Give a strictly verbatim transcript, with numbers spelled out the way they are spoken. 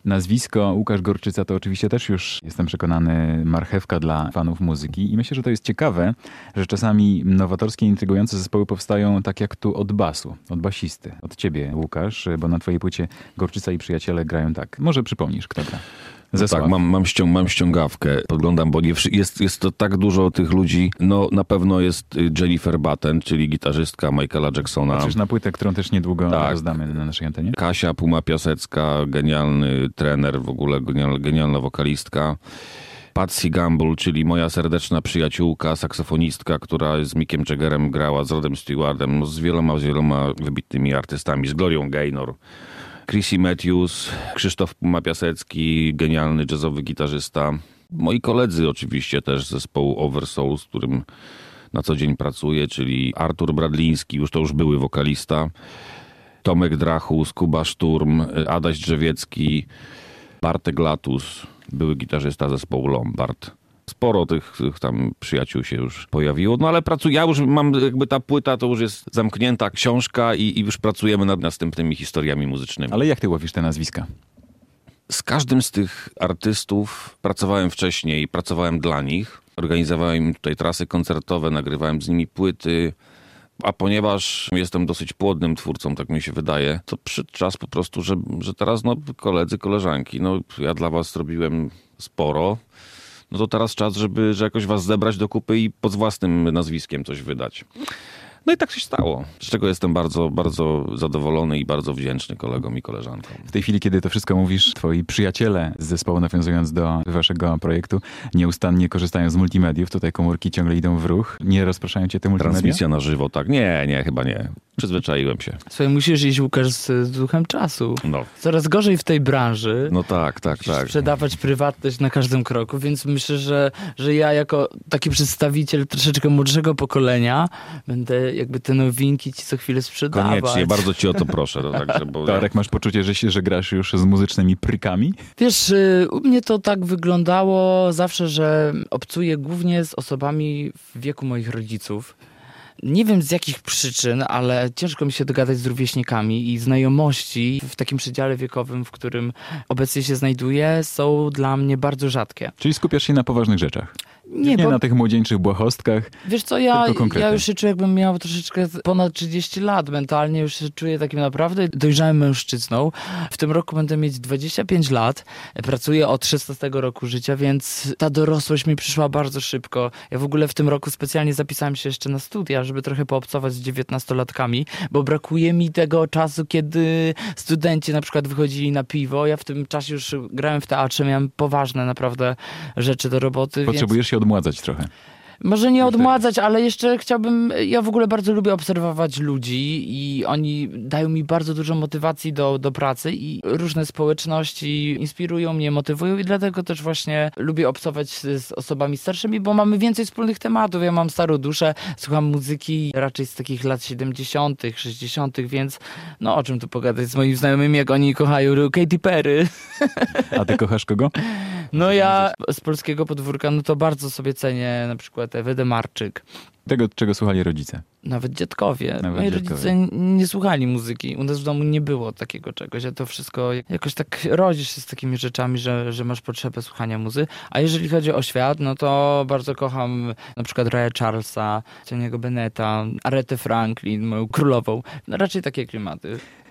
Nazwisko Łukasz Gorczyca to oczywiście też już, jestem przekonany, marchewka dla fanów muzyki i myślę, że to jest ciekawe, że czasami nowatorskie, intrygujące zespoły powstają tak jak tu od basu, od basisty, od ciebie, Łukasz, bo na twojej płycie Gorczyca i Przyjaciele grają tak. Może przypomnisz, kto gra? No tak, mam, mam, ściąg, mam ściągawkę, podglądam, bo nie, jest, jest to tak dużo tych ludzi. No na pewno jest Jennifer Batten, czyli gitarzystka Michaela Jacksona. Patrzysz na płytę, którą też niedługo tak. rozdamy na naszej antenie. Kasia Puma-Piasecka, genialny trener, w ogóle genial, genialna wokalistka. Patsy Gamble, czyli moja serdeczna przyjaciółka, saksofonistka, która z Mickiem Jaggerem grała, z Rodem Stewardem, no z wieloma, z wieloma wybitnymi artystami, z Glorią Gaynor. Chrissy Matthews, Krzysztof Puma-Piasecki, genialny jazzowy gitarzysta. Moi koledzy oczywiście też z zespołu Oversoul, z którym na co dzień pracuję, czyli Artur Bradliński, już to już były wokalista, Tomek Drachus, Kuba Szturm, Adaś Drzewiecki, Bartek Latus, były gitarzysta zespołu Lombard. Sporo tych, tych tam przyjaciół się już pojawiło, no ale pracuję, ja już mam jakby ta płyta, to już jest zamknięta książka i, i już pracujemy nad następnymi historiami muzycznymi. Ale jak ty łowisz te nazwiska? Z każdym z tych artystów pracowałem wcześniej, pracowałem dla nich, organizowałem im tutaj trasy koncertowe, nagrywałem z nimi płyty, a ponieważ jestem dosyć płodnym twórcą, tak mi się wydaje, to przyszedł czas po prostu, że, że teraz no koledzy, koleżanki, no ja dla was zrobiłem sporo, no to teraz czas, żeby że jakoś was zebrać do kupy i pod własnym nazwiskiem coś wydać. No i tak się stało, z czego jestem bardzo, bardzo zadowolony i bardzo wdzięczny kolegom i koleżankom. W tej chwili, kiedy to wszystko mówisz, twoi przyjaciele z zespołu, nawiązując do waszego projektu, nieustannie korzystają z multimediów. Tutaj komórki ciągle idą w ruch. Nie rozpraszają cię te multimedia? Transmisja na żywo, tak? Nie, nie, chyba nie. Przyzwyczaiłem się. Słuchaj, musisz iść, Łukasz, z, z duchem czasu. No. Coraz gorzej w tej branży. No tak, tak, Musisz tak. sprzedawać prywatność na każdym kroku, więc myślę, że, że ja jako taki przedstawiciel troszeczkę młodszego pokolenia będę jakby te nowinki ci co chwilę sprzedawać. Koniecznie, bardzo ci o to proszę. No, także, bo Tarek, masz poczucie, że, się, że grasz już z muzycznymi prykami? Wiesz, y, u mnie to tak wyglądało zawsze, że obcuję głównie z osobami w wieku moich rodziców. Nie wiem z jakich przyczyn, ale ciężko mi się dogadać z rówieśnikami i znajomości w takim przedziale wiekowym, w którym obecnie się znajduję, są dla mnie bardzo rzadkie. Czyli skupiasz się na poważnych rzeczach? Nie, Nie bo, na tych młodzieńczych błahostkach. wiesz co, ja, tylko konkrety. ja już się czuję, jakbym miał troszeczkę ponad trzydzieści lat mentalnie, już się czuję takim naprawdę dojrzałym mężczyzną. W tym roku będę mieć dwadzieścia pięć lat, pracuję od szesnastego roku życia, więc ta dorosłość mi przyszła bardzo szybko. Ja w ogóle w tym roku specjalnie zapisałem się jeszcze na studia, żeby trochę poobcować z dziewiętnastolatkami, bo brakuje mi tego czasu, kiedy studenci na przykład wychodzili na piwo. Ja w tym czasie już grałem w teatrze, miałem poważne naprawdę rzeczy do roboty. Potrzebujesz więc... się odmładzać trochę. Może nie odmładzać, ale jeszcze chciałbym, ja w ogóle bardzo lubię obserwować ludzi i oni dają mi bardzo dużo motywacji do, do pracy i różne społeczności inspirują mnie, motywują i dlatego też właśnie lubię obcować z, z osobami starszymi, bo mamy więcej wspólnych tematów. Ja mam starą duszę, słucham muzyki raczej z takich lat siedemdziesiątych, sześćdziesiątych, więc no o czym tu pogadać z moimi znajomymi, jak oni kochają Katy Perry. A ty kochasz kogo? No ja z polskiego podwórka, no to bardzo sobie cenię na przykład Ewę Demarczyk. Tego, czego słuchali rodzice. Nawet dziadkowie. Nawet Moi dziadkowie. rodzice nie słuchali muzyki. U nas w domu nie było takiego czegoś. Ja to wszystko jakoś tak rodzisz się z takimi rzeczami, że, że masz potrzebę słuchania muzy. A jeżeli chodzi o świat, no to bardzo kocham na przykład Raya Charlesa, Tony'ego Bennetta, Aretę Franklin, moją królową. No raczej takie klimaty.